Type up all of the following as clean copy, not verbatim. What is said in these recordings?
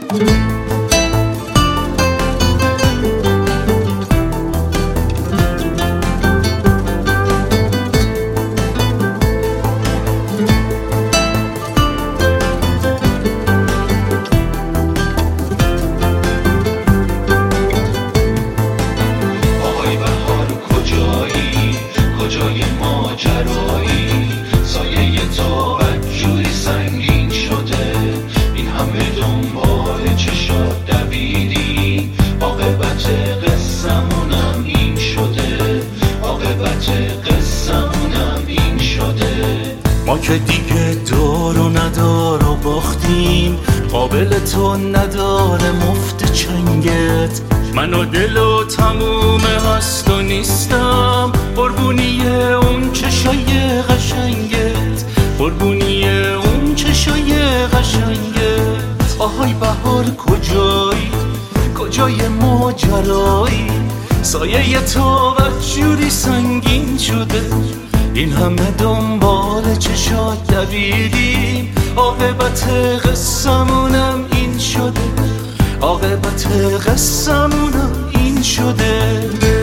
کجای ماجرایی، سایه تو بدجوری سنگین شده، این همه دنبال چشات دویدی، عاقبت قصمونم این شده، عاقبت قصمونم این شده. ما که دیگه دار و ندار و باختیم، قابل تو نداره مفت چنگت، من و دل و تموم هست و نیستم، قربونی اون چشای قشنگت، قربونی اون چشای قشنگت. آهای بهار کجایی، کجای ماجرایی، سایه تو بدجوری سنگین شده، این همه دنبال چشات دویدیم، عاقبت قصمونم این شده، عاقبت قصمونم این شده.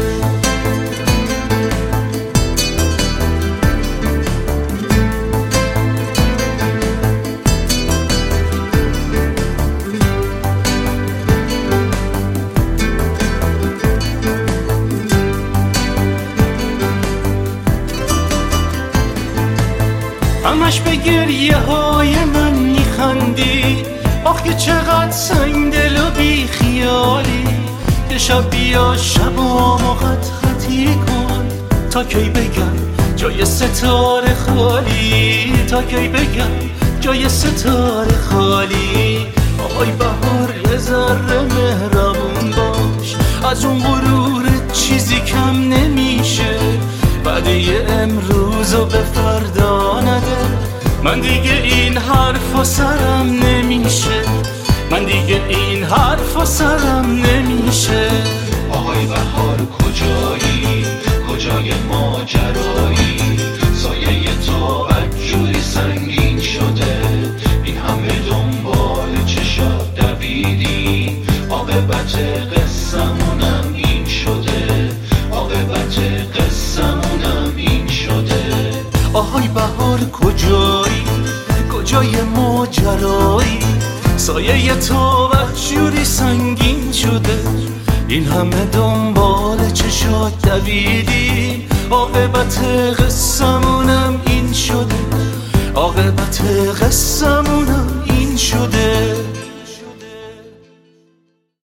همش به گریه های من میخندی، آخ که چقدر سنگدل و بی خیالی، یه شب بیا شبامو خط خطی کن، تا کی بگم جای ستاره خالی، تا کی بگم جای ستاره خالی. آهای بهار یه ذره مهربون باش، از اون غرور چیزی کم نمیشه، بعد امروزو به فردا نده، من دیگه این حرفا سرم نمیشه، من دیگه این حرفا سرم نمیشه. آهای بهار کجایی، کجای ماجرایی، سایه تو بدجوری سنگین شده، این همه دنبال چشات دویدی، عاقبت قصمونم این شده، عاقبت قصمونم این شده. آهای بهار کجایی، کجای ماجرایی، سایه تو بدجوری سنگین شده، این همه دنبال چشات دویدیم، عاقبت قصمونم این شده، عاقبت قصمونم این شده.